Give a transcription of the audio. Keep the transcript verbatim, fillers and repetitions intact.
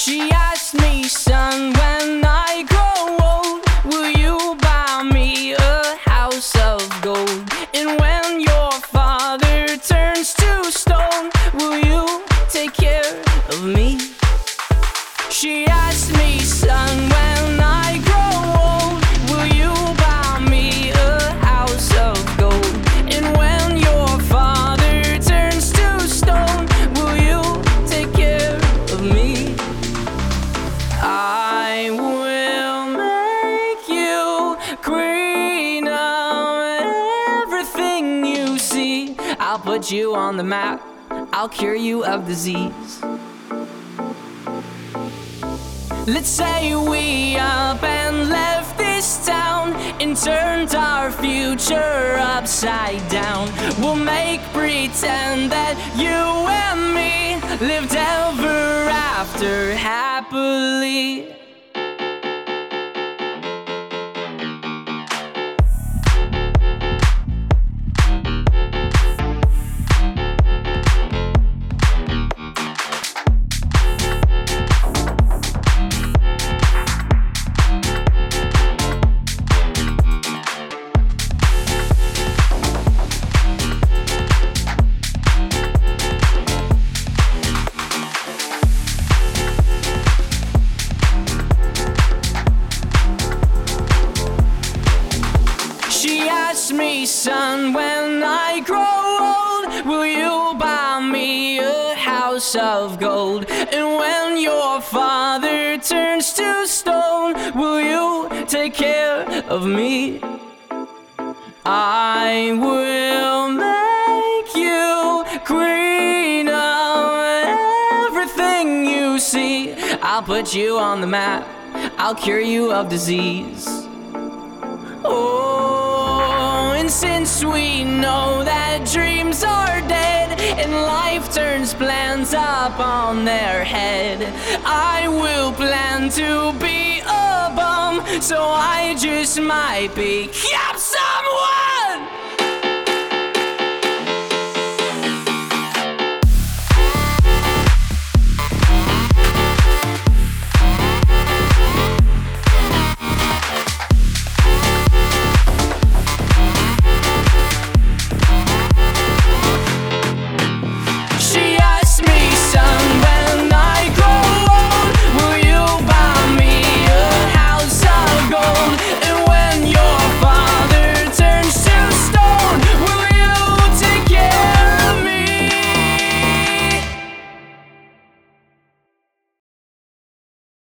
She asked me, son, when I grow old, will you buy me a house of gold? And when your father turns to stone, will you take care of me? She asked me, son, when I grow old, will you buy me a house of gold? And when your father turns to stone, will you take care of me? I will make you queen of everything you see. I'll put you on the map, I'll cure you of disease. Let's say we up and left this town and turned our future upside down. We'll make pretend that you and me lived ever after happily. She asked me, son, when I grow old, will you buy me a house of gold? And when your father turns to stone, will you take care of me? I will make you queen of everything you see. I'll put you on the map, I'll cure you of disease. Oh, and since we know that dreams are dead and life turns plans up on their head, I will plan to be a bum, so I just might be